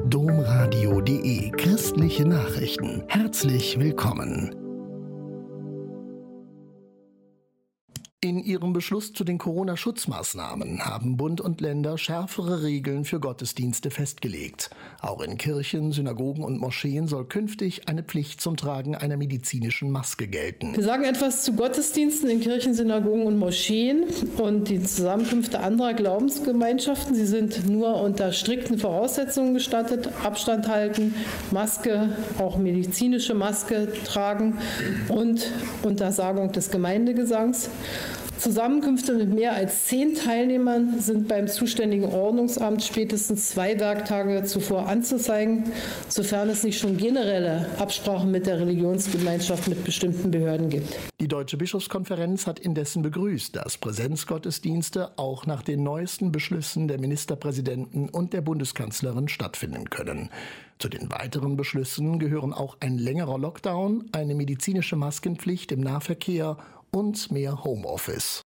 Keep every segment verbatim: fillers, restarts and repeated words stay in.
domradio punkt de Christliche Nachrichten. Herzlich willkommen. In ihrem Beschluss zu den Corona-Schutzmaßnahmen haben Bund und Länder schärfere Regeln für Gottesdienste festgelegt. Auch in Kirchen, Synagogen und Moscheen soll künftig eine Pflicht zum Tragen einer medizinischen Maske gelten. Wir sagen etwas zu Gottesdiensten in Kirchen, Synagogen und Moscheen und die Zusammenkünfte anderer Glaubensgemeinschaften. Sie sind nur unter strikten Voraussetzungen gestattet: Abstand halten, Maske, auch medizinische Maske tragen und Untersagung des Gemeindegesangs. Zusammenkünfte mit mehr als zehn Teilnehmern sind beim zuständigen Ordnungsamt spätestens zwei Werktage zuvor anzuzeigen, sofern es nicht schon generelle Absprachen mit der Religionsgemeinschaft mit bestimmten Behörden gibt. Die Deutsche Bischofskonferenz hat indessen begrüßt, dass Präsenzgottesdienste auch nach den neuesten Beschlüssen der Ministerpräsidenten und der Bundeskanzlerin stattfinden können. Zu den weiteren Beschlüssen gehören auch ein längerer Lockdown, eine medizinische Maskenpflicht im Nahverkehr und mehr Homeoffice.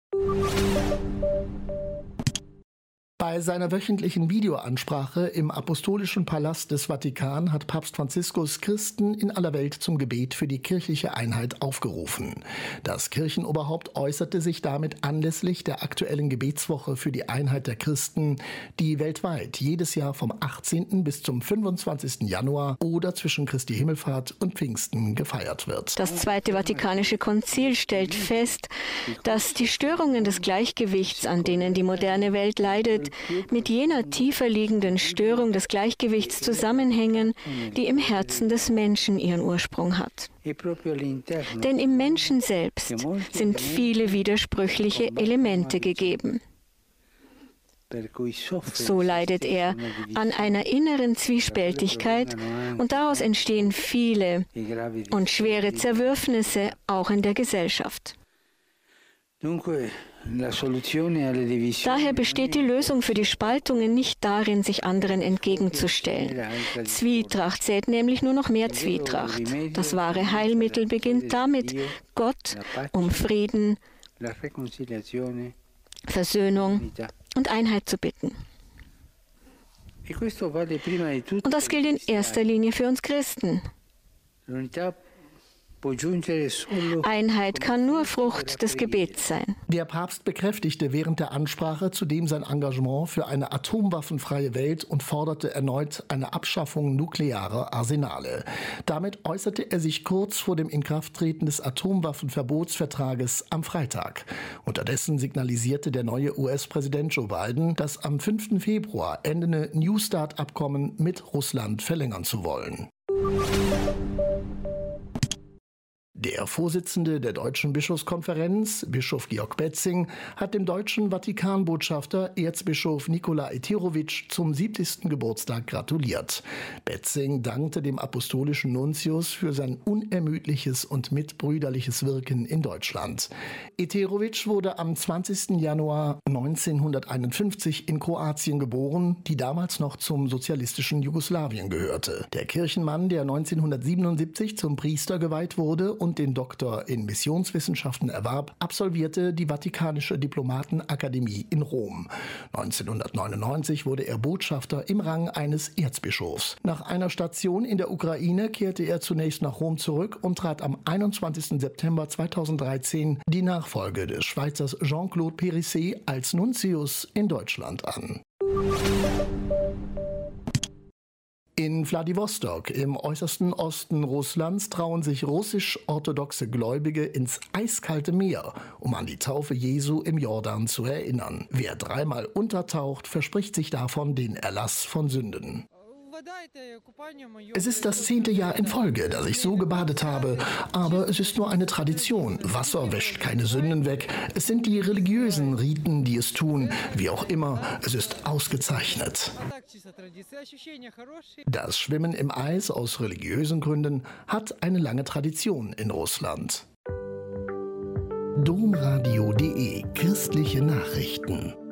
Bei seiner wöchentlichen Videoansprache im Apostolischen Palast des Vatikan hat Papst Franziskus Christen in aller Welt zum Gebet für die kirchliche Einheit aufgerufen. Das Kirchenoberhaupt äußerte sich damit anlässlich der aktuellen Gebetswoche für die Einheit der Christen, die weltweit jedes Jahr vom achtzehnten bis zum fünfundzwanzigsten Januar oder zwischen Christi Himmelfahrt und Pfingsten gefeiert wird. Das Zweite Vatikanische Konzil stellt fest, dass die Störungen des Gleichgewichts, an denen die moderne Welt leidet, mit jener tiefer liegenden Störung des Gleichgewichts zusammenhängen, die im Herzen des Menschen ihren Ursprung hat. Denn im Menschen selbst sind viele widersprüchliche Elemente gegeben. So leidet er an einer inneren Zwiespältigkeit und daraus entstehen viele und schwere Zerwürfnisse auch in der Gesellschaft. Daher besteht die Lösung für die Spaltungen nicht darin, sich anderen entgegenzustellen. Zwietracht sät nämlich nur noch mehr Zwietracht. Das wahre Heilmittel beginnt damit, Gott um Frieden, Versöhnung und Einheit zu bitten. Und das gilt in erster Linie für uns Christen. Einheit kann nur Frucht des Gebets sein. Der Papst bekräftigte während der Ansprache zudem sein Engagement für eine atomwaffenfreie Welt und forderte erneut eine Abschaffung nuklearer Arsenale. Damit äußerte er sich kurz vor dem Inkrafttreten des Atomwaffenverbotsvertrages am Freitag. Unterdessen signalisierte der neue U S-Präsident Joe Biden, das am fünften Februar endende New Start-Abkommen mit Russland verlängern zu wollen. Der Vorsitzende der Deutschen Bischofskonferenz, Bischof Georg Betzing, hat dem deutschen Vatikanbotschafter Erzbischof Nikola Eterovic zum siebzigsten Geburtstag gratuliert. Betzing dankte dem apostolischen Nuntius für sein unermüdliches und mitbrüderliches Wirken in Deutschland. Eterovic wurde am zwanzigsten Januar neunzehnhunderteinundfünfzig in Kroatien geboren, die damals noch zum sozialistischen Jugoslawien gehörte. Der Kirchenmann, der neunzehnhundertsiebenundsiebzig zum Priester geweiht wurde und den Doktor in Missionswissenschaften erwarb, absolvierte die Vatikanische Diplomatenakademie in Rom. neunzehnhundertneunundneunzig wurde er Botschafter im Rang eines Erzbischofs. Nach einer Station in der Ukraine kehrte er zunächst nach Rom zurück und trat am einundzwanzigsten September zweitausenddreizehn die Nachfolge des Schweizers Jean-Claude Périsset als Nuntius in Deutschland an. In Wladiwostok im äußersten Osten Russlands trauen sich russisch-orthodoxe Gläubige ins eiskalte Meer, um an die Taufe Jesu im Jordan zu erinnern. Wer dreimal untertaucht, verspricht sich davon den Erlass von Sünden. Es ist das zehnte Jahr in Folge, dass ich so gebadet habe, aber es ist nur eine Tradition. Wasser wäscht keine Sünden weg. Es sind die religiösen Riten, die es tun. Wie auch immer, es ist ausgezeichnet. Das Schwimmen im Eis aus religiösen Gründen hat eine lange Tradition in Russland. domradio punkt de Christliche Nachrichten.